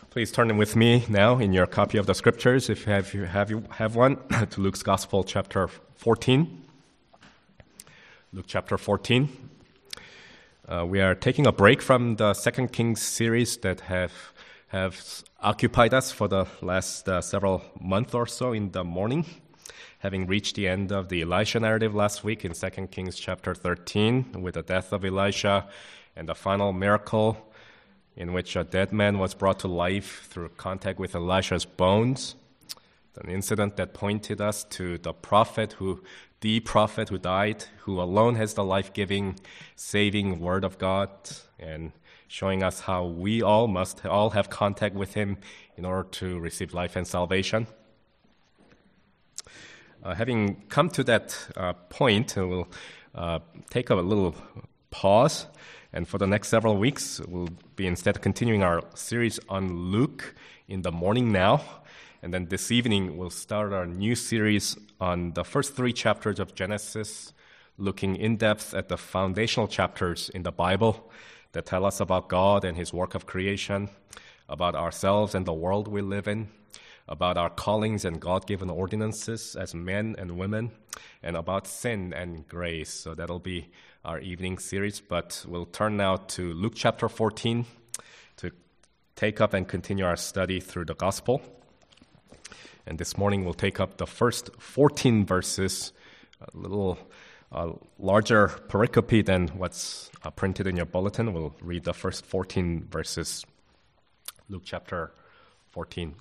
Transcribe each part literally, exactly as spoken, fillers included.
Please turn with me now in your copy of the scriptures, if you have, you have, you have one, to Luke's Gospel, chapter fourteen. Luke chapter fourteen. Uh, we are taking a break from the Second Kings series that have have occupied us for the last uh, several months or so in the morning, having reached the end of the Elisha narrative last week in Second Kings chapter thirteen with the death of Elisha and the final miracle in which a dead man was brought to life through contact with Elisha's bones, an incident that pointed us to the prophet who, the prophet who died, who alone has the life-giving, saving word of God, and showing us how we all must all have contact with him in order to receive life and salvation. Uh, having come to that uh, point, we'll uh, take a little pause. And for the next several weeks, we'll be instead continuing our series on Luke in the morning now. And then this evening, we'll start our new series on the first three chapters of Genesis, looking in depth at the foundational chapters in the Bible that tell us about God and his work of creation, about ourselves and the world we live in, about our callings and God-given ordinances as men and women, and about sin and grace. So that'll be our evening series, but we'll turn now to Luke chapter fourteen to take up and continue our study through the gospel. And this morning we'll take up the first fourteen verses, a little uh, larger pericope than what's uh, printed in your bulletin. We'll read the first fourteen verses, Luke chapter fourteen.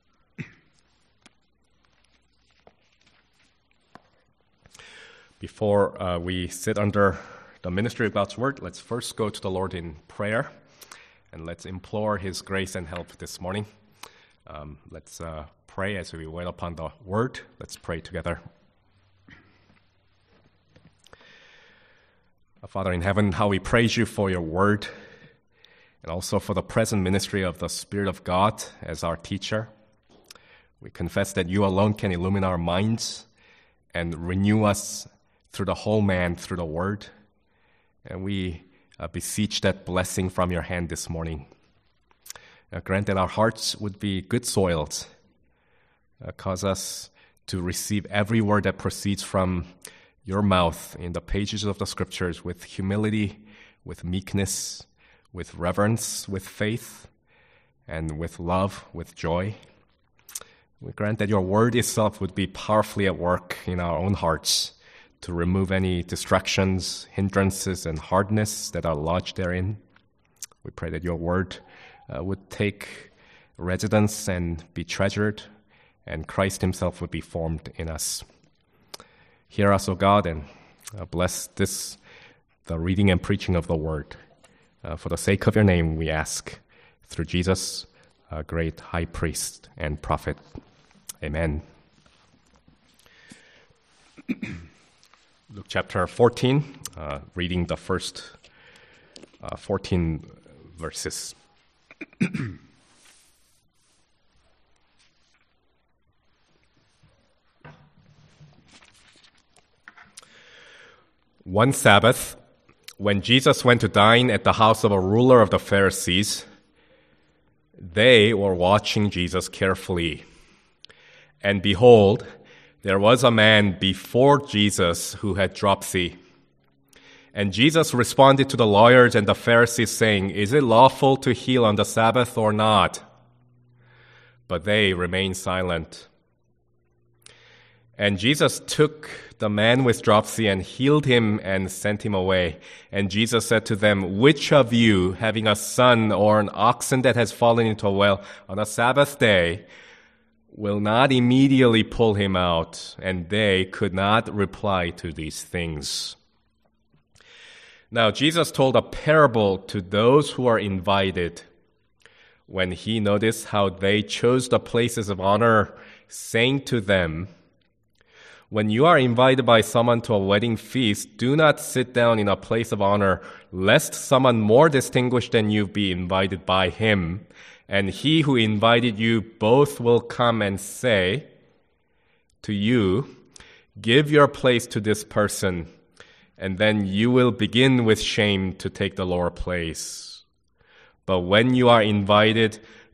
Before uh, we sit under the ministry of God's word, let's first go to the Lord in prayer, and let's implore his grace and help this morning. Um, let's uh, pray as we wait upon the word. Let's pray together. Our Father in heaven, how we praise you for your word, and also for the present ministry of the Spirit of God as our teacher. We confess that you alone can illumine our minds and renew us through the whole man, through the word. And we uh, beseech that blessing from your hand this morning. Uh, grant that our hearts would be good soils. Uh, cause us to receive every word that proceeds from your mouth in the pages of the scriptures with humility, with meekness, with reverence, with faith, and with love, with joy. We grant that your word itself would be powerfully at work in our own hearts to remove any distractions, hindrances, and hardness that are lodged therein. We pray that your word uh, would take residence and be treasured, and Christ himself would be formed in us. Hear us, O God, and uh, bless this, the reading and preaching of the word. Uh, for the sake of your name, we ask, through Jesus, our great high priest and prophet. Amen. Luke chapter fourteen, uh, reading the first uh, fourteen verses. One Sabbath, when Jesus went to dine at the house of a ruler of the Pharisees, they were watching Jesus carefully. And behold, there was a man before Jesus who had dropsy. And Jesus responded to the lawyers and the Pharisees, saying, "Is it lawful to heal on the Sabbath or not?" But they remained silent. And Jesus took the man with dropsy and healed him and sent him away. And Jesus said to them, "Which of you, having a son or an oxen that has fallen into a well on a Sabbath day, will not immediately pull him out?" And they could not reply to these things. Now Jesus told a parable to those who are invited. When he noticed how they chose the places of honor, saying to them, "When you are invited by someone to a wedding feast, do not sit down in a place of honor, lest someone more distinguished than you be invited by him. And he who invited you both will come and say to you, 'Give your place to this person,' and then you will begin with shame to take the lower place. But when you are invited,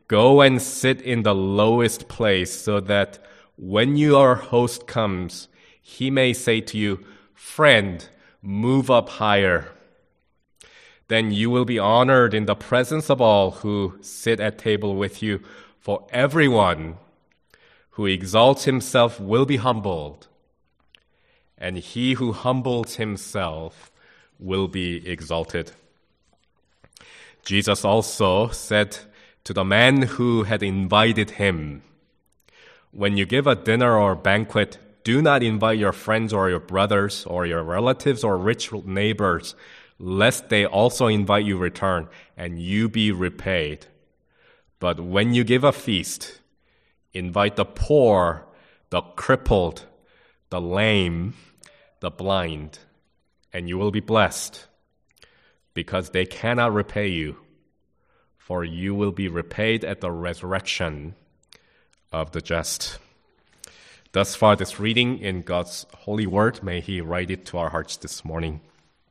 Go and sit in the lowest place so that when your host comes, he may say to you, friend, move up higher. Then you will be honored in the presence of all who sit at table with you, for everyone who exalts himself will be humbled, and he who humbles himself will be exalted. Jesus also said to the man who had invited him, when you give a dinner or banquet, do not invite your friends or your brothers or your relatives or rich neighbors, lest they also invite you return and you be repaid. But when you give a feast, invite the poor, the crippled, the lame, the blind, and you will be blessed, because they cannot repay you, for you will be repaid at the resurrection of the just. Thus far, this reading in God's holy word, may He write it to our hearts this morning.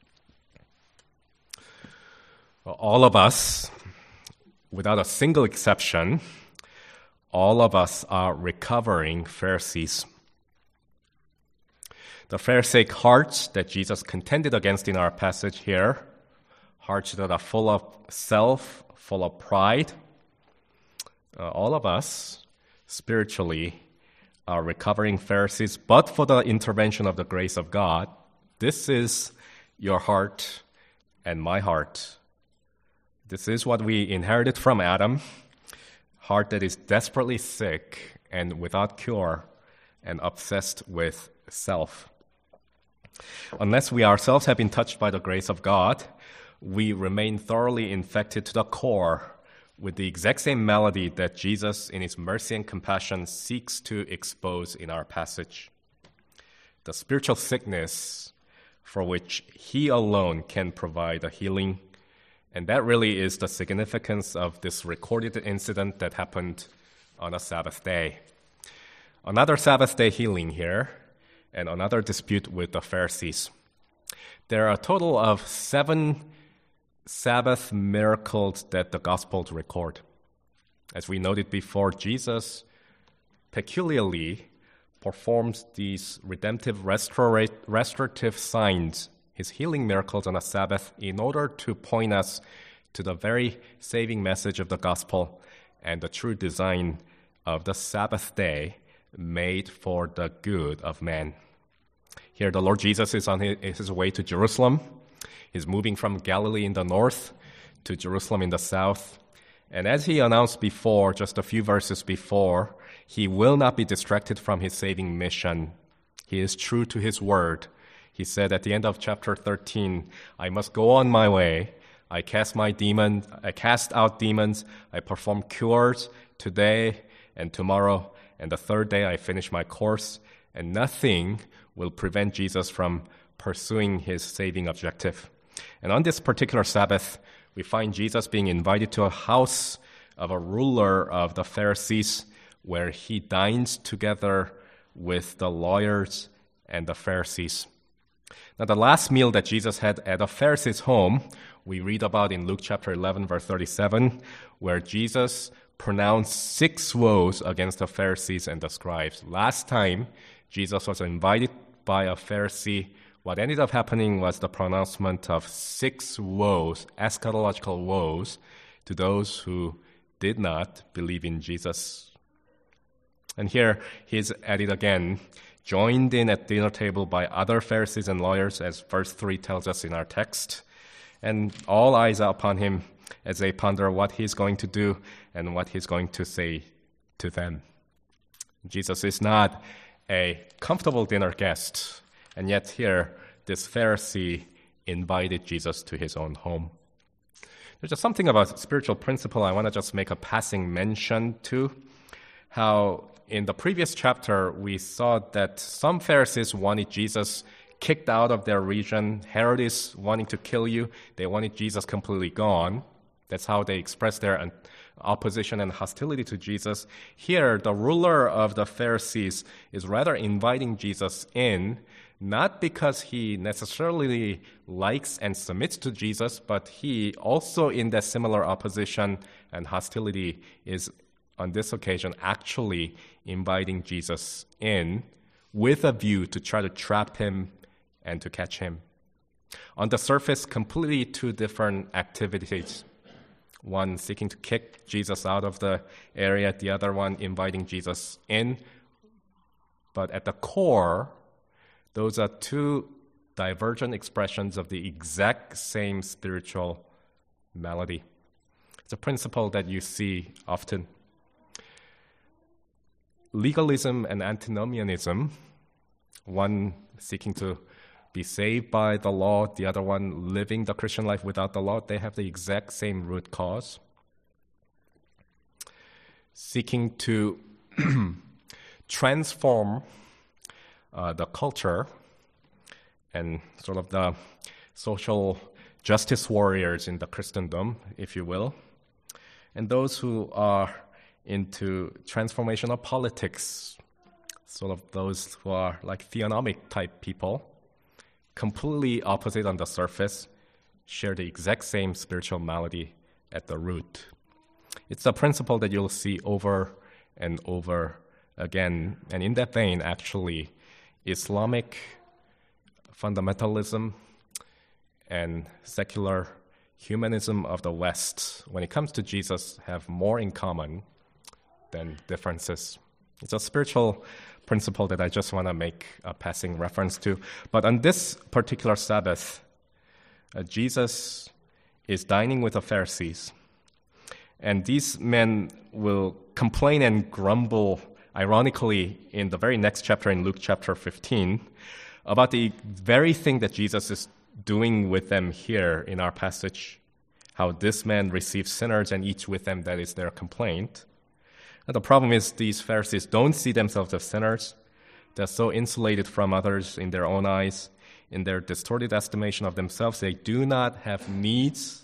All of us, without a single exception, all of us are recovering Pharisees. The Pharisaic hearts that Jesus contended against in our passage here, hearts that are full of self, full of pride, uh, all of us spiritually are recovering Pharisees, but for the intervention of the grace of God, this is your heart and my heart. This is what we inherited from Adam, heart that is desperately sick and without cure and obsessed with self. Unless we ourselves have been touched by the grace of God, we remain thoroughly infected to the core with the exact same malady that Jesus, in his mercy and compassion, seeks to expose in our passage. The spiritual sickness for which he alone can provide a healing. And that really is the significance of this recorded incident that happened on a Sabbath day. Another Sabbath day healing here, and another dispute with the Pharisees. There are a total of seven Sabbath miracles that the Gospels record. As we noted before, Jesus peculiarly performs these redemptive restora- restorative signs, his healing miracles on a Sabbath, in order to point us to the very saving message of the Gospel and the true design of the Sabbath day made for the good of man. Here the Lord Jesus is on his way to Jerusalem. He's moving from Galilee in the north to Jerusalem in the south. And as he announced before, just a few verses before, he will not be distracted from his saving mission. He is true to his word. He said at the end of chapter thirteen, I must go on my way. I cast my demon, I cast out demons. I perform cures today and tomorrow. And the third day I finish my course. And nothing will prevent Jesus from pursuing his saving objective. And on this particular Sabbath, we find Jesus being invited to a house of a ruler of the Pharisees, where he dines together with the lawyers and the Pharisees. Now, the last meal that Jesus had at a Pharisee's home, we read about in Luke chapter eleven, verse thirty-seven, where Jesus pronounced six woes against the Pharisees and the scribes. Last time, Jesus was invited by a Pharisee. What ended up happening was the pronouncement of six woes, eschatological woes, to those who did not believe in Jesus. And here he's at it again, joined in at dinner table by other Pharisees and lawyers, as verse three tells us in our text. And all eyes are upon him as they ponder what he's going to do and what he's going to say to them. Jesus is not a comfortable dinner guest. And yet here, this Pharisee invited Jesus to his own home. There's just something about spiritual principle I want to just make a passing mention to. How in the previous chapter, we saw that some Pharisees wanted Jesus kicked out of their region. Herod is wanting to kill you. They wanted Jesus completely gone. That's how they expressed their opposition and hostility to Jesus. Here, the ruler of the Pharisees is rather inviting Jesus in not because he necessarily likes and submits to Jesus, but he also in that similar opposition and hostility is on this occasion actually inviting Jesus in with a view to try to trap him and to catch him. On the surface, completely two different activities. One seeking to kick Jesus out of the area, the other one inviting Jesus in. But at the core, those are two divergent expressions of the exact same spiritual malady. It's a principle that you see often. Legalism and antinomianism, one seeking to be saved by the law, the other one living the Christian life without the law, they have the exact same root cause. Seeking to transform uh, the culture and sort of the social justice warriors in the Christendom, if you will, and those who are into transformational politics, sort of those who are like theonomic type people, completely opposite on the surface, share the exact same spiritual malady at the root. It's a principle that you'll see over and over again. And in that vein, actually, Islamic fundamentalism and secular humanism of the West, when it comes to Jesus, have more in common than differences. It's a spiritual principle that I just want to make a passing reference to. But on this particular Sabbath, uh, Jesus is dining with the Pharisees. And these men will complain and grumble, ironically, in the very next chapter, in Luke chapter fifteen, about the very thing that Jesus is doing with them here in our passage, how this man receives sinners and eats with them, that is their complaint. And the problem is these Pharisees don't see themselves as sinners. They're so insulated from others in their own eyes, in their distorted estimation of themselves. They do not have needs,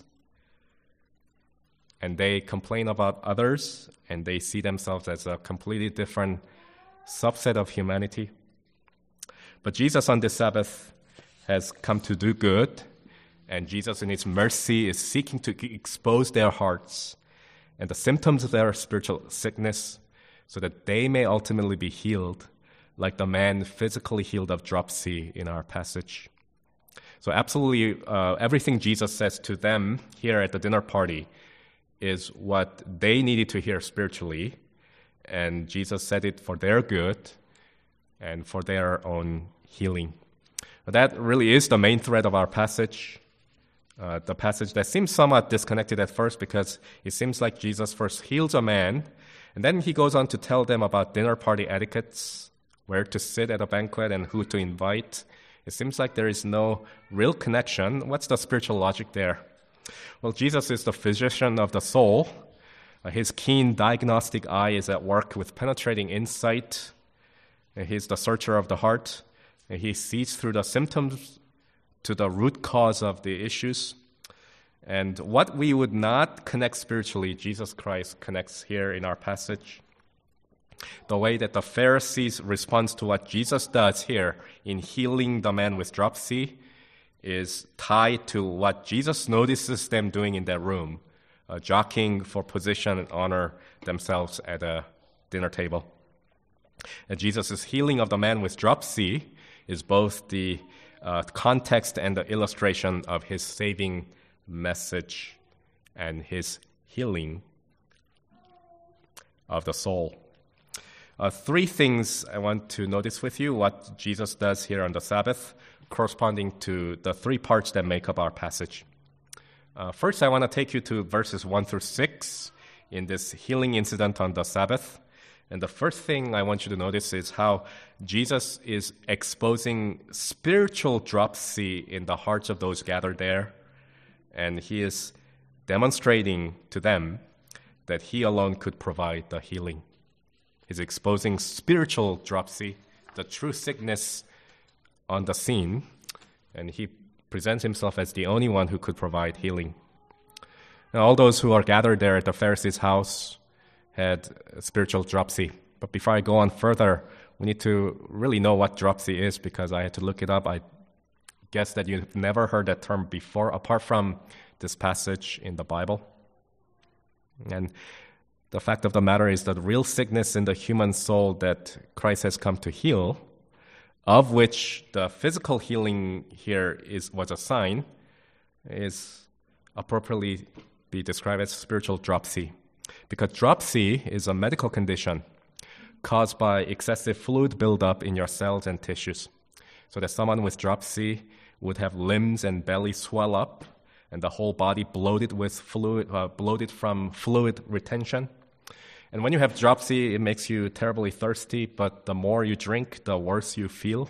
and they complain about others, and they see themselves as a completely different subset of humanity. But Jesus on this Sabbath has come to do good, and Jesus in his mercy is seeking to expose their hearts and the symptoms of their spiritual sickness so that they may ultimately be healed, like the man physically healed of dropsy in our passage. So absolutely uh, everything Jesus says to them here at the dinner party is what they needed to hear spiritually, and Jesus said it for their good and for their own healing. But that really is the main thread of our passage. Uh, the passage that seems somewhat disconnected at first because it seems like Jesus first heals a man, and then he goes on to tell them about dinner party etiquettes, where to sit at a banquet and who to invite. It seems like there is no real connection. What's the spiritual logic there? Well, Jesus is the physician of the soul. Uh, his keen diagnostic eye is at work with penetrating insight. Uh, he's the searcher of the heart. Uh, he sees through the symptoms to the root cause of the issues. And what we would not connect spiritually, Jesus Christ connects here in our passage. The way that the Pharisees respond to what Jesus does here in healing the man with dropsy is tied to what Jesus notices them doing in that room, uh, jockeying for position and honor themselves at a dinner table. And Jesus' healing of the man with dropsy is both the uh, context and the illustration of his saving message and his healing of the soul. Uh, three things I want to notice with you, what Jesus does here on the Sabbath, corresponding to the three parts that make up our passage. Uh, first, I want to take you to verses one through six in this healing incident on the Sabbath. And the first thing I want you to notice is how Jesus is exposing spiritual dropsy in the hearts of those gathered there. And he is demonstrating to them that he alone could provide the healing. He's exposing spiritual dropsy, the true sickness on the scene, and he presents himself as the only one who could provide healing. Now, all those who are gathered there at the Pharisees' house had spiritual dropsy. But before I go on further, we need to really know what dropsy is, because I had to look it up. I guess that you've never heard that term before, apart from this passage in the Bible. And the fact of the matter is that real sickness in the human soul that Christ has come to heal, of which the physical healing here is was a sign, is appropriately be described as spiritual dropsy. Because dropsy is a medical condition caused by excessive fluid buildup in your cells and tissues. So that someone with dropsy would have limbs and belly swell up, and the whole body bloated with fluid, uh, bloated from fluid retention. And when you have dropsy, it makes you terribly thirsty, but the more you drink, the worse you feel.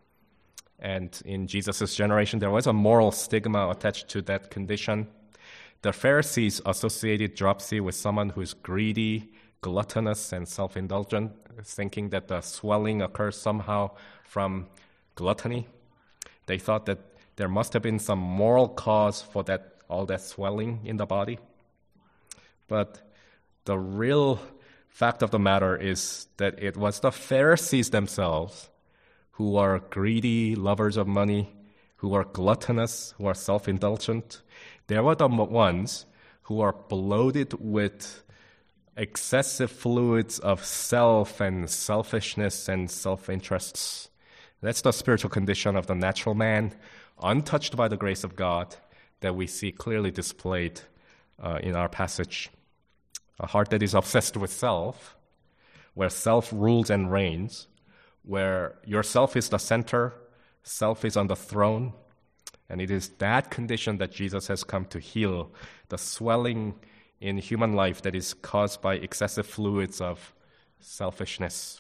And in Jesus' generation, there was a moral stigma attached to that condition. The Pharisees associated dropsy with someone who is greedy, gluttonous, and self-indulgent, thinking that the swelling occurs somehow from gluttony. They thought that there must have been some moral cause for that all that swelling in the body. But the real fact of the matter is that it was the Pharisees themselves who are greedy, lovers of money, who are gluttonous, who are self-indulgent. They were the ones who are bloated with excessive fluids of self and selfishness and self-interests. That's the spiritual condition of the natural man, untouched by the grace of God, that we see clearly displayed uh, in our passage. A heart that is obsessed with self, where self rules and reigns, where yourself is the center, self is on the throne, and it is that condition that Jesus has come to heal, the swelling in human life that is caused by excessive fluids of selfishness.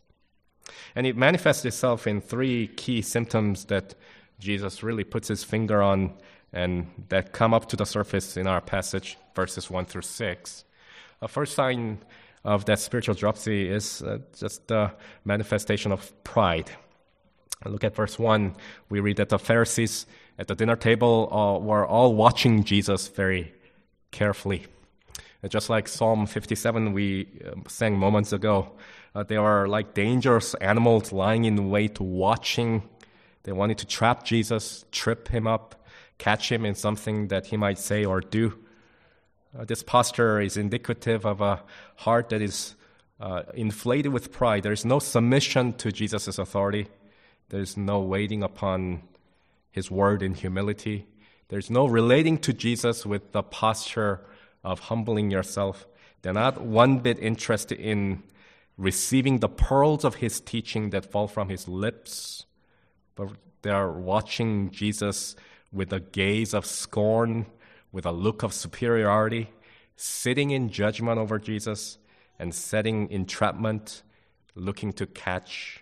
And it manifests itself in three key symptoms that Jesus really puts his finger on and that come up to the surface in our passage, verses one through six. A first sign of that spiritual dropsy is uh, just the manifestation of pride. Look at verse one. We read that the Pharisees at the dinner table uh, were all watching Jesus very carefully. And just like Psalm fifty-seven we uh, sang moments ago, uh, they are like dangerous animals lying in wait, watching. They wanted to trap Jesus, trip him up, catch him in something that he might say or do. Uh, this posture is indicative of a heart that is uh, inflated with pride. There is no submission to Jesus' authority. There is no waiting upon his word in humility. There is no relating to Jesus with the posture of humbling yourself. They're not one bit interested in receiving the pearls of his teaching that fall from his lips, but they are watching Jesus with a gaze of scorn, with a look of superiority, sitting in judgment over Jesus and setting entrapment, looking to catch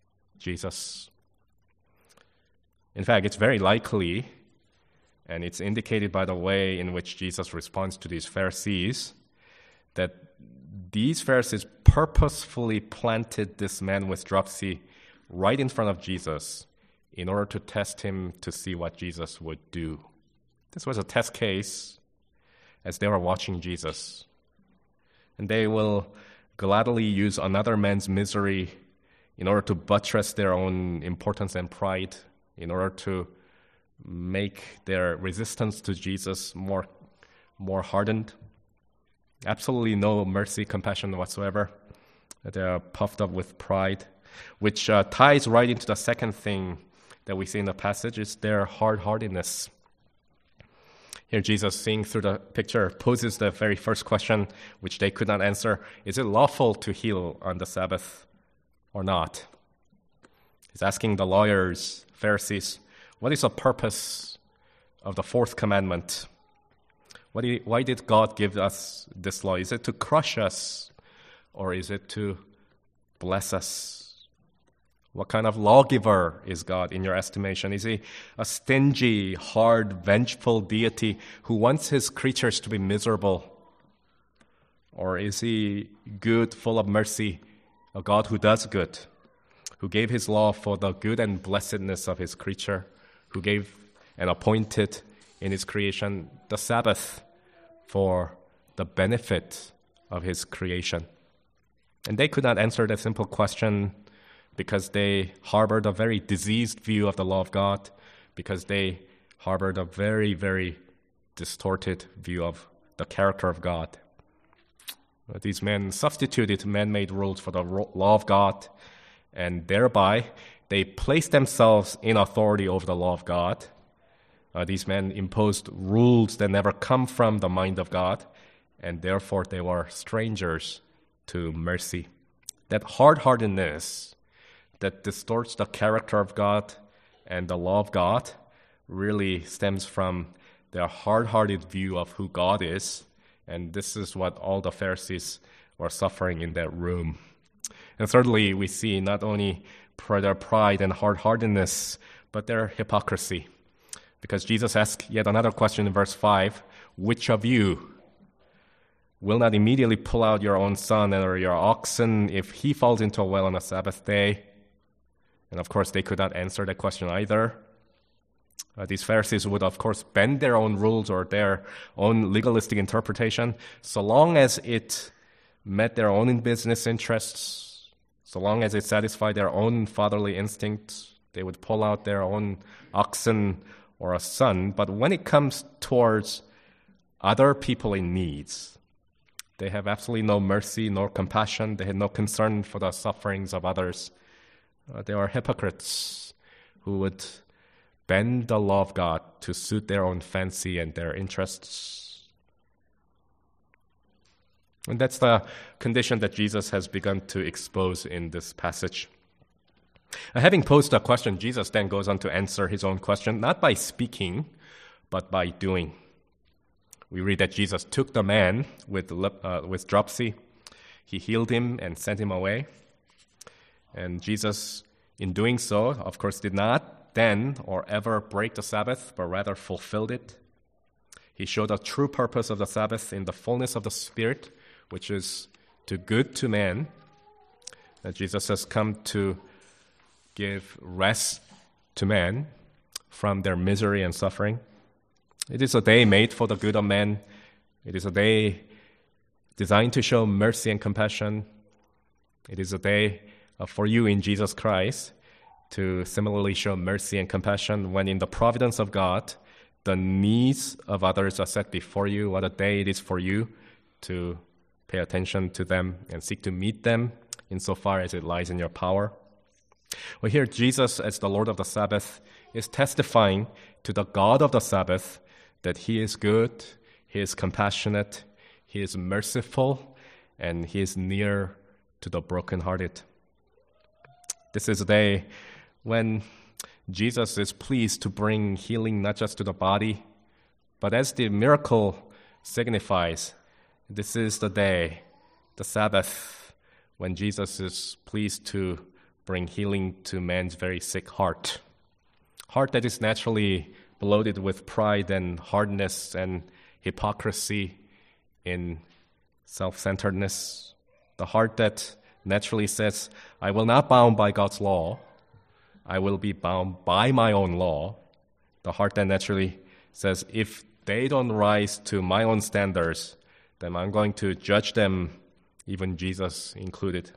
Jesus. In fact, it's very likely, and it's indicated by the way in which Jesus responds to these Pharisees, that these Pharisees purposefully planted this man with dropsy right in front of Jesus in order to test him to see what Jesus would do. This was a test case as they were watching Jesus. And they will gladly use another man's misery in order to buttress their own importance and pride, in order to make their resistance to Jesus more, more hardened. Absolutely no mercy, compassion whatsoever. They are puffed up with pride, which uh, ties right into the second thing that we see in the passage, is their hard-heartedness. Here Jesus, seeing through the picture, poses the very first question, which they could not answer. Is it lawful to heal on the Sabbath or not? He's asking the lawyers, Pharisees, what is the purpose of the fourth commandment? What do you, why did God give us this law? Is it to crush us, or is it to bless us? What kind of lawgiver is God in your estimation? Is he a stingy, hard, vengeful deity who wants his creatures to be miserable? Or is he good, full of mercy, a God who does good, who gave his law for the good and blessedness of his creature, who gave and appointed in his creation the Sabbath for the benefit of his creation? And they could not answer that simple question because they harbored a very diseased view of the law of God, because they harbored a very, very distorted view of the character of God. These men substituted man-made rules for the law of God, and thereby they placed themselves in authority over the law of God. Uh, these men imposed rules that never come from the mind of God, and therefore they were strangers to mercy. That hard-heartedness that distorts the character of God and the law of God really stems from their hard-hearted view of who God is, and this is what all the Pharisees were suffering in that room. And thirdly, we see not only their pride and hard-heartedness, but their hypocrisy. Because Jesus asked yet another question in verse five, which of you will not immediately pull out your own son or your oxen if he falls into a well on a Sabbath day? And of course, they could not answer that question either. Uh, these Pharisees would, of course, bend their own rules or their own legalistic interpretation so long as it met their own business interests, so long as it satisfied their own fatherly instincts. They would pull out their own oxen or a son. But when it comes towards other people in needs, they have absolutely no mercy, no compassion. They had no concern for the sufferings of others. Uh, they are hypocrites who would bend the law of God to suit their own fancy and their interests. And that's the condition that Jesus has begun to expose in this passage. Uh, having posed a question, Jesus then goes on to answer his own question, not by speaking, but by doing. We read that Jesus took the man with, uh, with dropsy. He healed him and sent him away. And Jesus, in doing so, of course, did not then or ever break the Sabbath, but rather fulfilled it. He showed the true purpose of the Sabbath in the fullness of the Spirit, which is to good to man. That Jesus has come to give rest to man from their misery and suffering. It is a day made for the good of man. It is a day designed to show mercy and compassion. It is a day uh, for you in Jesus Christ to similarly show mercy and compassion when in the providence of God, the needs of others are set before you. What a day it is for you to pay attention to them and seek to meet them insofar as it lies in your power. Well, here Jesus, as the Lord of the Sabbath, is testifying to the God of the Sabbath that he is good, he is compassionate, he is merciful, and he is near to the brokenhearted. This is a day when Jesus is pleased to bring healing not just to the body, but as the miracle signifies, this is the day, the Sabbath, when Jesus is pleased to bring healing to man's very sick heart. Heart that is naturally bloated with pride and hardness and hypocrisy in self-centeredness. The heart that naturally says, I will not bound by God's law. I will be bound by my own law. The heart that naturally says, if they don't rise to my own standards, then I'm going to judge them, even Jesus included.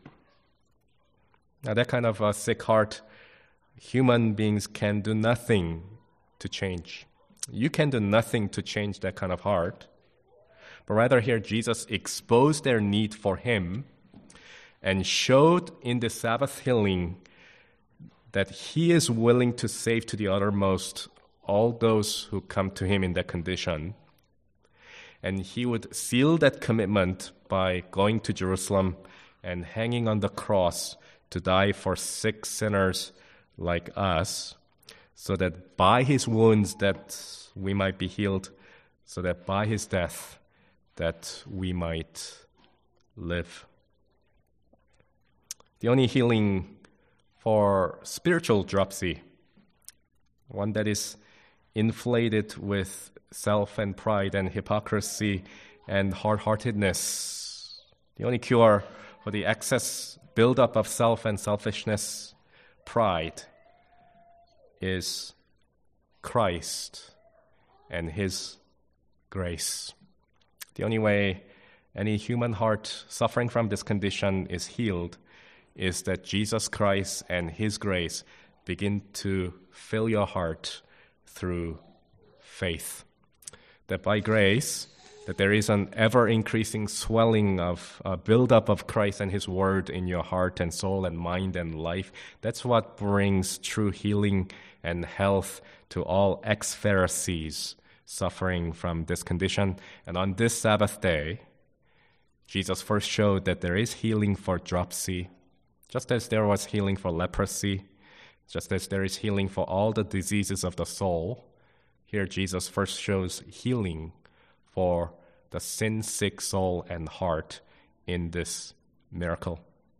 Now, that kind of a sick heart, human beings can do nothing to change. You can do nothing to change that kind of heart. But rather here, Jesus exposed their need for him and showed in the Sabbath healing that he is willing to save to the uttermost all those who come to him in that condition. And he would seal that commitment by going to Jerusalem and hanging on the cross to die for sick sinners like us, so that by his wounds that we might be healed, so that by his death that we might live. The only healing for spiritual dropsy, one that is inflated with self and pride and hypocrisy and hard-heartedness, the only cure for the excess buildup of self and selfishness, pride, is Christ and his grace. The only way any human heart suffering from this condition is healed is that Jesus Christ and His grace begin to fill your heart through faith. That by grace, that there is an ever-increasing swelling of uh, build-up of Christ and His Word in your heart and soul and mind and life. That's what brings true healing and health to all ex-Pharisees suffering from this condition. And on this Sabbath day, Jesus first showed that there is healing for dropsy, just as there was healing for leprosy, just as there is healing for all the diseases of the soul. Here Jesus first shows healing for the sin-sick soul and heart in this miracle.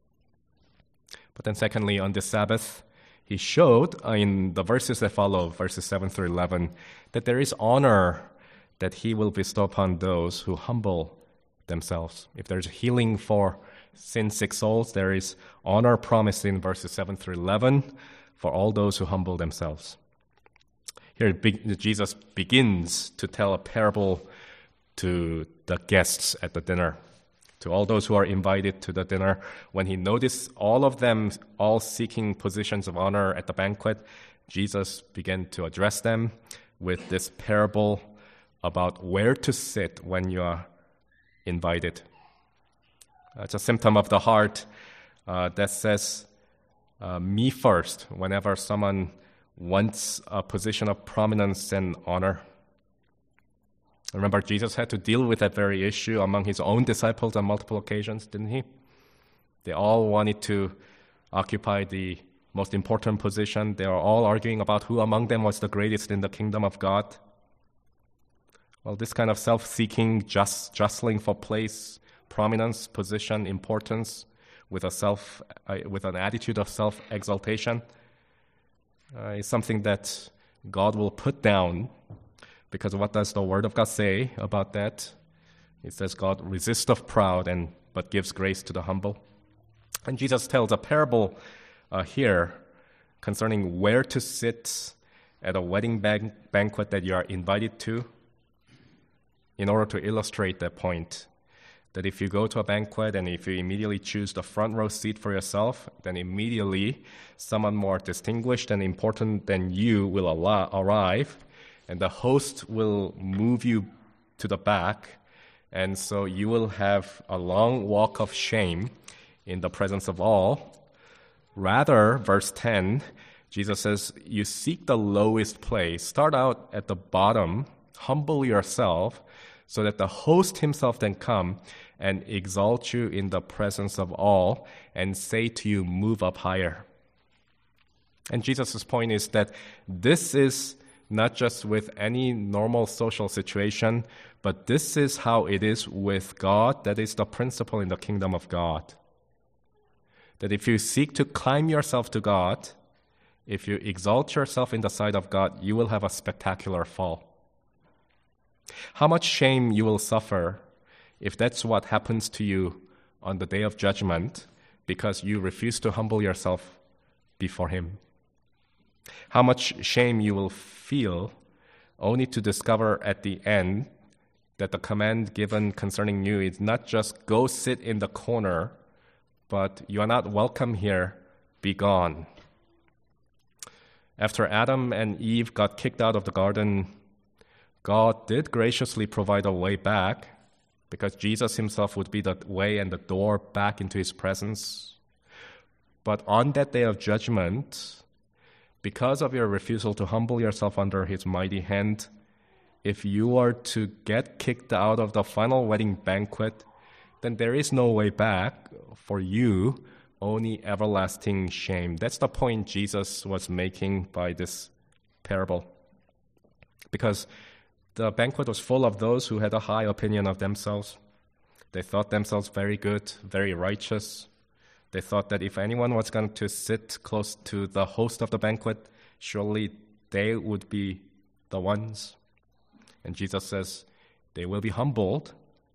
But then secondly, on this Sabbath, He showed in the verses that follow, verses seven through eleven, that there is honor that He will bestow upon those who humble themselves. If there's healing for sin-sick souls, there is honor promised in verses seven through eleven for all those who humble themselves. Here Jesus begins to tell a parable to the guests at the dinner, to all those who are invited to the dinner. When He noticed all of them all seeking positions of honor at the banquet, Jesus began to address them with this parable about where to sit when you are invited. It's a symptom of the heart uh, that says, uh, me first, whenever someone wants a position of prominence and honor. Remember, Jesus had to deal with that very issue among His own disciples on multiple occasions, didn't He? They all wanted to occupy the most important position. They were all arguing about who among them was the greatest in the kingdom of God. Well, this kind of self-seeking, just, jostling for place, prominence, position, importance, with a self, uh, with an attitude of self-exaltation, uh, is something that God will put down. Because what does the Word of God say about that? It says God resists the proud and but gives grace to the humble. And Jesus tells a parable uh, here concerning where to sit at a wedding ban- banquet that you are invited to, in order to illustrate that point. That if you go to a banquet and if you immediately choose the front row seat for yourself, then immediately someone more distinguished and important than you will al- arrive, and the host will move you to the back, and so you will have a long walk of shame in the presence of all. Rather, verse ten, Jesus says, you seek the lowest place. Start out at the bottom, humble yourself, so that the host himself then come and exalt you in the presence of all and say to you, move up higher. And Jesus' point is that this is not just with any normal social situation, but this is how it is with God. That is the principle in the kingdom of God. That if you seek to climb yourself to God, if you exalt yourself in the sight of God, you will have a spectacular fall. How much shame you will suffer if that's what happens to you on the day of judgment because you refuse to humble yourself before Him. How much shame you will feel only to discover at the end that the command given concerning you is not just go sit in the corner, but you are not welcome here, be gone. After Adam and Eve got kicked out of the garden, God did graciously provide a way back because Jesus Himself would be the way and the door back into His presence. But on that day of judgment, because of your refusal to humble yourself under His mighty hand, if you are to get kicked out of the final wedding banquet, then there is no way back for you, only everlasting shame. That's the point Jesus was making by this parable. Because the banquet was full of those who had a high opinion of themselves. They thought themselves very good, very righteous. They thought that if anyone was going to sit close to the host of the banquet, surely they would be the ones. And Jesus says, they will be humbled.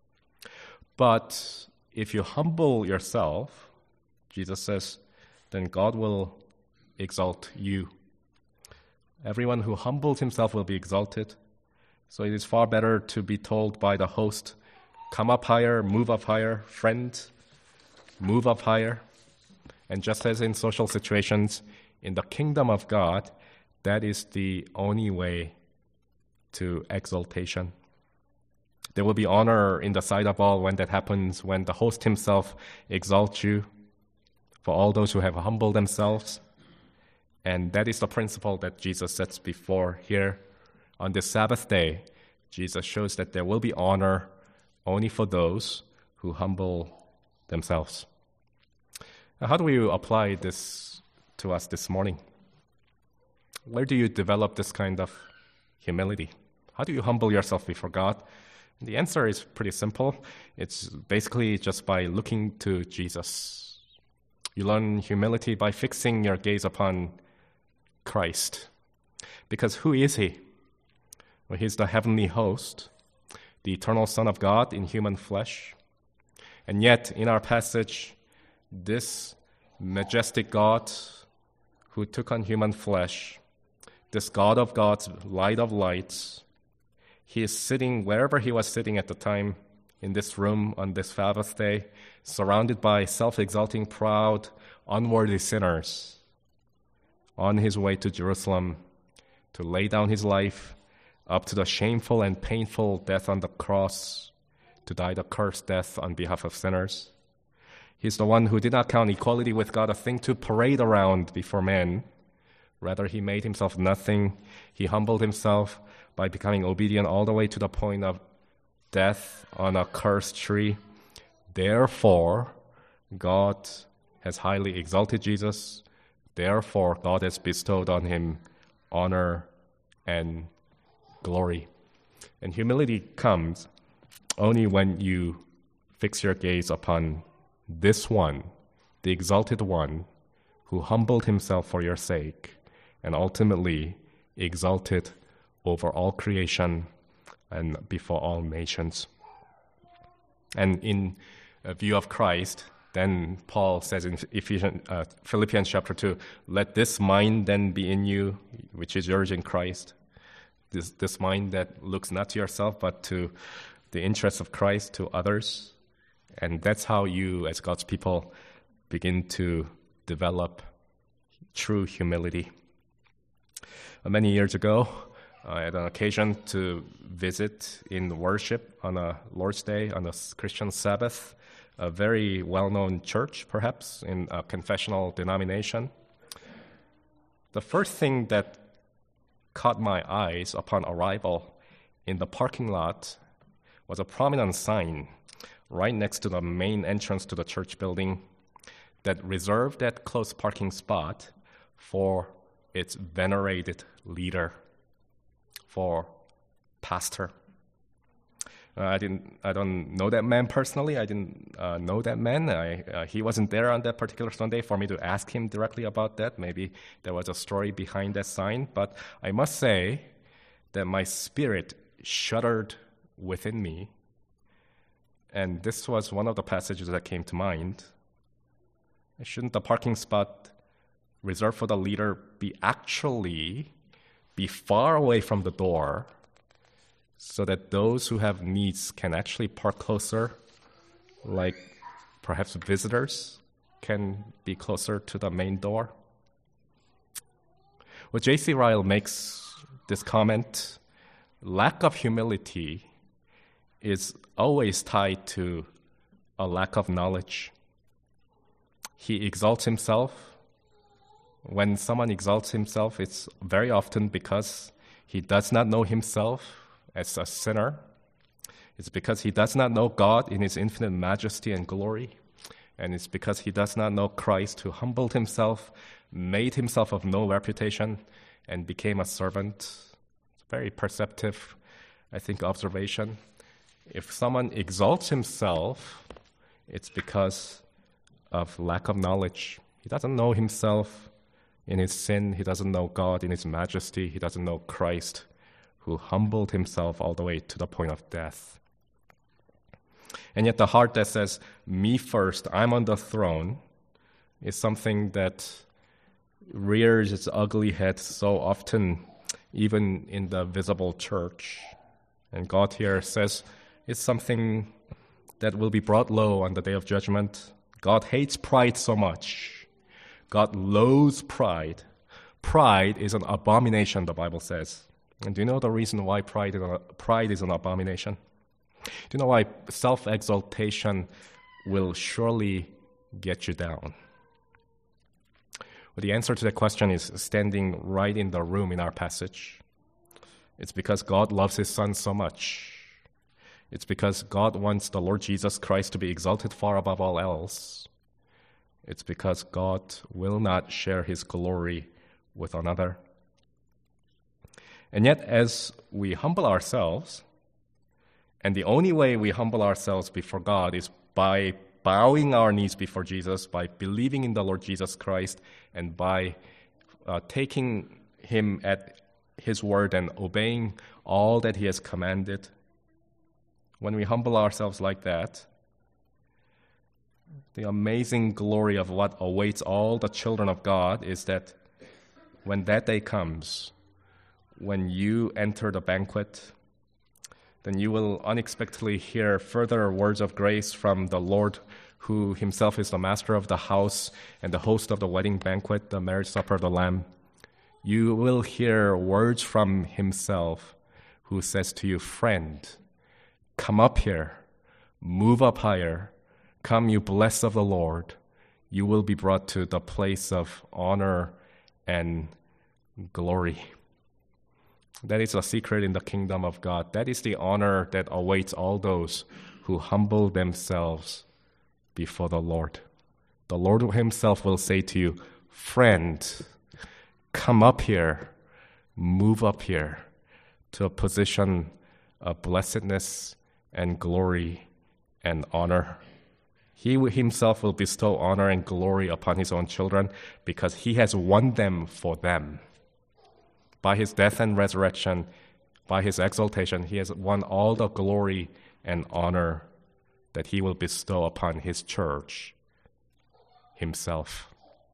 But if you humble yourself, Jesus says, then God will exalt you. Everyone who humbles himself will be exalted. So it is far better to be told by the host, come up higher, move up higher, friend, move up higher, And just as in social situations, in the kingdom of God, that is the only way to exaltation. There will be honor in the sight of all when that happens, when the host himself exalts you for all those who have humbled themselves. And that is the principle that Jesus sets before here. On this Sabbath day, Jesus shows that there will be honor only for those who humble themselves. Now, how do we apply this to us this morning? Where do you develop this kind of humility? How do you humble yourself before God? And the answer is pretty simple. It's basically just by looking to Jesus. You learn humility by fixing your gaze upon Christ. Because who is he? Well, he's the heavenly host, the eternal Son of God in human flesh. And yet, in our passage, this majestic God who took on human flesh, this God of gods, light of lights, he is sitting wherever he was sitting at the time, in this room on this Sabbath day, surrounded by self-exalting, proud, unworthy sinners, on his way to Jerusalem to lay down his life up to the shameful and painful death on the cross, to die the cursed death on behalf of sinners. He's the one who did not count equality with God a thing to parade around before men. Rather, he made himself nothing. He humbled himself by becoming obedient all the way to the point of death on a cursed tree. Therefore, God has highly exalted Jesus. Therefore, God has bestowed on him honor and glory. And humility comes only when you fix your gaze upon this one, the exalted one, who humbled himself for your sake and ultimately exalted over all creation and before all nations. And in view of Christ, then Paul says in Ephesians, uh, Philippians chapter two, let this mind then be in you, which is yours in Christ. This, this mind that looks not to yourself, but to the interests of Christ, to others. And that's how you, as God's people, begin to develop true humility. Uh, many years ago, uh, I had an occasion to visit in worship on a Lord's Day, on a Christian Sabbath, a very well-known church, perhaps, in a confessional denomination. The first thing that caught my eyes upon arrival in the parking lot was a prominent sign right next to the main entrance to the church building that reserved that close parking spot for its venerated leader, for pastor. Uh, I didn't. I don't know that man personally. I didn't uh, know that man. I, uh, he wasn't there on that particular Sunday for me to ask him directly about that. Maybe there was a story behind that sign. But I must say that my spirit shuddered within me. And this was one of the passages that came to mind. Shouldn't the parking spot reserved for the leader be actually be far away from the door, so that those who have needs can actually park closer, like perhaps visitors can be closer to the main door? Well, J C Ryle makes this comment: lack of humility is always tied to a lack of knowledge. He exalts himself. When someone exalts himself, it's very often because he does not know himself as a sinner. It's because he does not know God in his infinite majesty and glory. And it's because he does not know Christ, who humbled himself, made himself of no reputation, and became a servant. It's a very perceptive, I think, observation. If someone exalts himself, it's because of lack of knowledge. He doesn't know himself in his sin. He doesn't know God in his majesty. He doesn't know Christ, who humbled himself all the way to the point of death. And yet the heart that says, me first, I'm on the throne, is something that rears its ugly head so often, even in the visible church. And God here says it's something that will be brought low on the day of judgment. God hates pride so much God loathes pride. Pride is an abomination, the Bible says. And do you know the reason why pride is, a, pride is an abomination? Do you know why self-exaltation will surely get you down? Well, the answer to that question is standing right in the room in our passage. It's because God loves his Son so much. It's because God wants the Lord Jesus Christ to be exalted far above all else. It's because God will not share his glory with another. And yet, as we humble ourselves, and the only way we humble ourselves before God is by bowing our knees before Jesus, by believing in the Lord Jesus Christ, and by uh, taking him at his word and obeying all that he has commanded. When we humble ourselves like that, the amazing glory of what awaits all the children of God is that when that day comes, when you enter the banquet, then you will unexpectedly hear further words of grace from the Lord, who himself is the master of the house and the host of the wedding banquet, the marriage supper of the Lamb. You will hear words from himself who says to you, friend, come up here, move up higher, come you blessed of the Lord. You will be brought to the place of honor and glory. That is a secret in the kingdom of God. That is the honor that awaits all those who humble themselves before the Lord. The Lord himself will say to you, friend, come up here, move up here to a position of blessedness and glory and honor. He himself will bestow honor and glory upon his own children because he has won them for them. By his death and resurrection, by his exaltation, he has won all the glory and honor that he will bestow upon his church himself.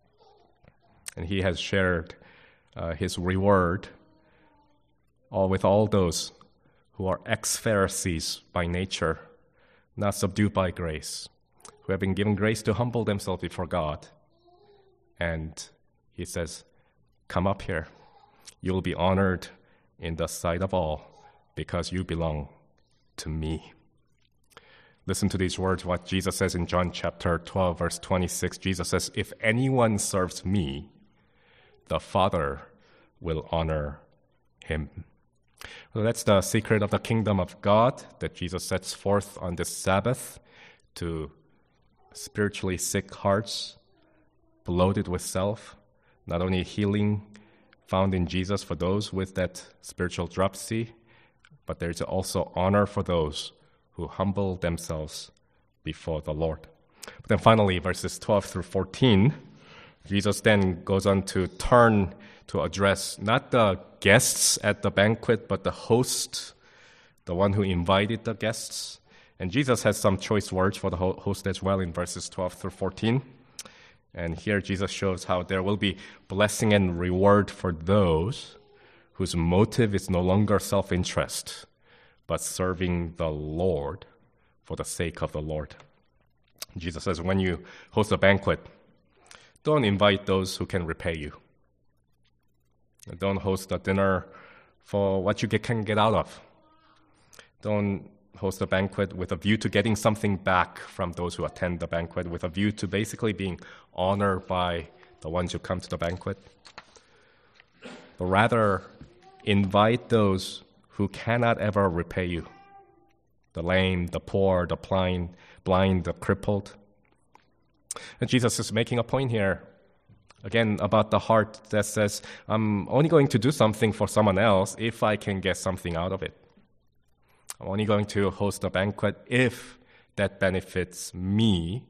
And he has shared uh, his reward all with all those who are ex-Pharisees by nature, not subdued by grace, who have been given grace to humble themselves before God. And he says, come up here. You will be honored in the sight of all because you belong to me. Listen to these words, what Jesus says in John chapter twelve, verse twenty-six. Jesus says, if anyone serves me, the Father will honor him. Well, that's the secret of the kingdom of God that Jesus sets forth on this Sabbath to spiritually sick hearts, bloated with self, not only healing found in Jesus for those with that spiritual dropsy, but there's also honor for those who humble themselves before the Lord. But then finally, verses twelve through fourteen, Jesus then goes on to turn to address not the guests at the banquet, but the host, the one who invited the guests. And Jesus has some choice words for the host as well in verses twelve through fourteen. And here Jesus shows how there will be blessing and reward for those whose motive is no longer self-interest, but serving the Lord for the sake of the Lord. Jesus says, when you host a banquet, don't invite those who can repay you. Don't host a dinner for what you get, can get out of. Don't host a banquet with a view to getting something back from those who attend the banquet, with a view to basically being honored by the ones who come to the banquet. But rather, invite those who cannot ever repay you. The lame, the poor, the blind, blind, the crippled. And Jesus is making a point here, again, about the heart that says, I'm only going to do something for someone else if I can get something out of it. I'm only going to host a banquet if that benefits me.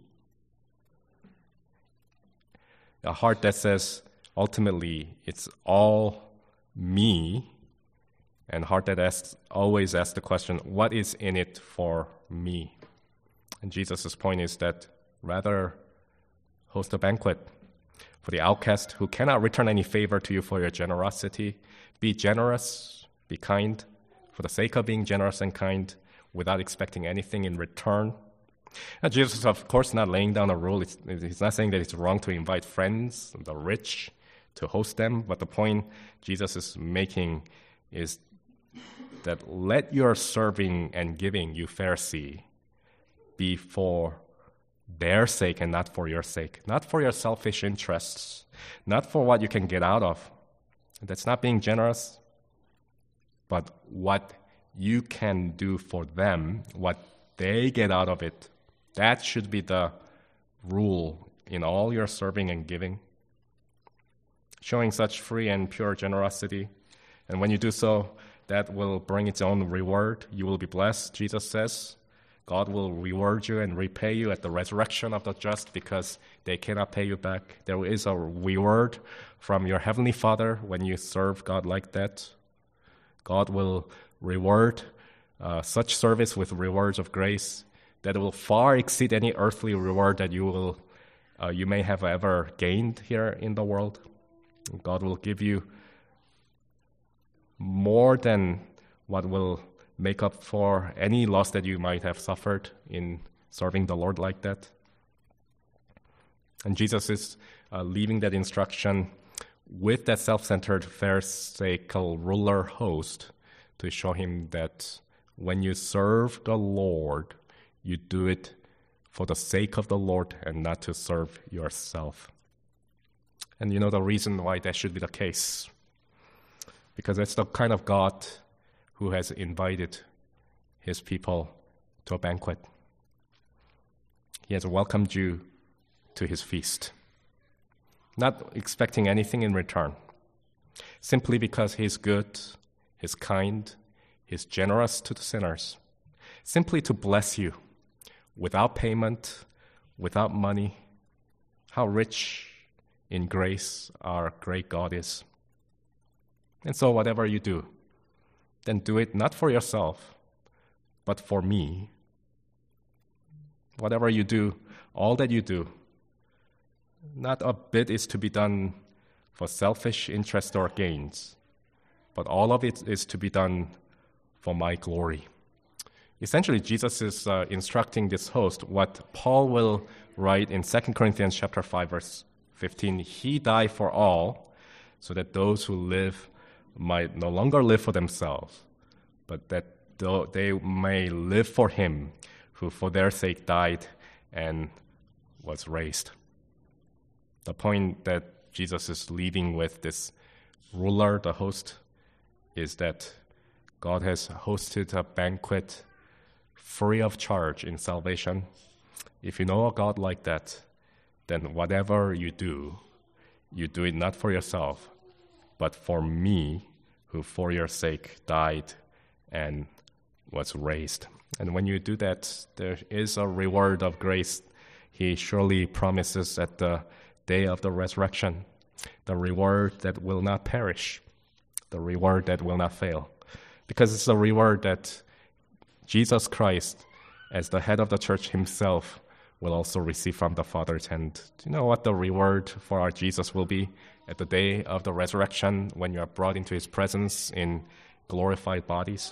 A heart that says, ultimately, it's all me. And a heart that asks, always asks the question, what is in it for me? And Jesus' point is that rather host a banquet for the outcast who cannot return any favor to you for your generosity. Be generous, be kind, for the sake of being generous and kind, without expecting anything in return. Now, Jesus is, of course, not laying down a rule. It's, he's not saying that it's wrong to invite friends, the rich, to host them. But the point Jesus is making is that let your serving and giving, you Pharisee, be for their sake and not for your sake, not for your selfish interests, not for what you can get out of. That's not being generous, but what you can do for them, what they get out of it. That should be the rule in all your serving and giving. Showing such free and pure generosity. And when you do so, that will bring its own reward. You will be blessed, Jesus says. God will reward you and repay you at the resurrection of the just because they cannot pay you back. There is a reward from your Heavenly Father when you serve God like that. God will reward uh, such service with rewards of grace that will far exceed any earthly reward that you will uh, you may have ever gained here in the world. God will give you more than what will make up for any loss that you might have suffered in serving the Lord like that. And Jesus is uh, leaving that instruction with that self-centered Pharisaical ruler host to show him that when you serve the Lord, you do it for the sake of the Lord and not to serve yourself. And you know the reason why that should be the case? Because it's the kind of God who has invited his people to a banquet. He has welcomed you to his feast, not expecting anything in return, simply because he's good, he's kind, he's generous to the sinners, simply to bless you without payment, without money. How rich in grace our great God is. And so whatever you do, then do it not for yourself, but for me. Whatever you do, all that you do, not a bit is to be done for selfish interest or gains, but all of it is to be done for my glory. Essentially, Jesus is uh, instructing this host what Paul will write in Second Corinthians chapter five, verse fifteen. He died for all, so that those who live might no longer live for themselves, but that they may live for him who for their sake died and was raised. The point that Jesus is leaving with this ruler, the host, is that God has hosted a banquet free of charge in salvation. If you know a God like that, then whatever you do, you do it not for yourself, but for me, who for your sake died and was raised. And when you do that, there is a reward of grace he surely promises at the day of the resurrection, the reward that will not perish, the reward that will not fail. Because it's a reward that Jesus Christ, as the head of the church himself, will also receive from the Father's hand. Do you know what the reward for our Jesus will be at the day of the resurrection when you are brought into his presence in glorified bodies?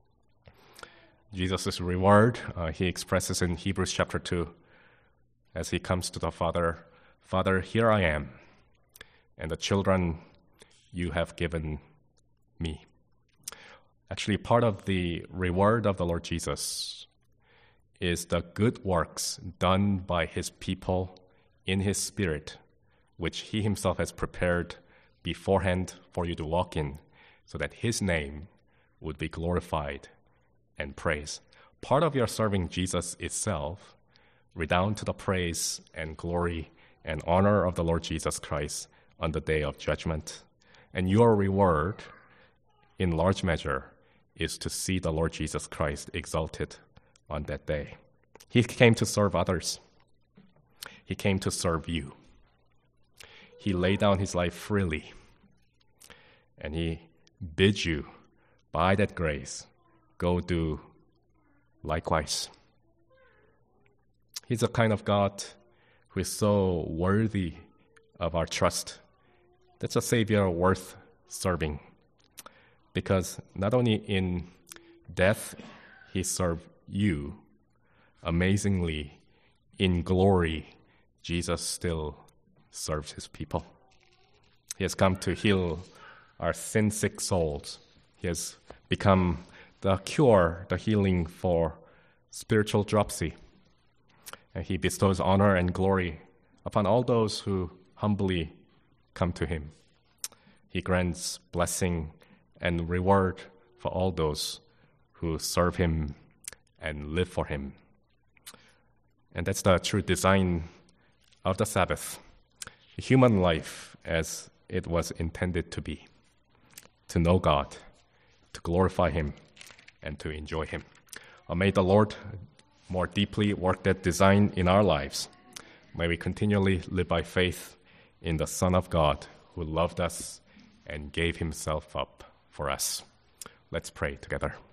Jesus' reward, uh, he expresses in Hebrews chapter two, as he comes to the Father, Father, here I am, and the children you have given me. Actually, part of the reward of the Lord Jesus is the good works done by his people in his Spirit, which he himself has prepared beforehand for you to walk in, so that his name would be glorified and praised. Part of your serving Jesus itself redound to the praise and glory and honor of the Lord Jesus Christ on the day of judgment. And your reward, in large measure, is to see the Lord Jesus Christ exalted on that day. He came to serve others. He came to serve you. He laid down his life freely, and he bids you, by that grace, go do likewise. He's a kind of God who is so worthy of our trust. That's a Savior worth serving, because not only in death he served you, amazingly, in glory, Jesus still serves his people. He has come to heal our sin-sick souls. He has become the cure, the healing for spiritual dropsy. And he bestows honor and glory upon all those who humbly come to him. He grants blessing and reward for all those who serve him and live for him. And that's the true design of the Sabbath, human life as it was intended to be, to know God, to glorify him, and to enjoy him. Uh, may the Lord more deeply work that design in our lives. May we continually live by faith in the Son of God who loved us and gave himself up for us. Let's pray together.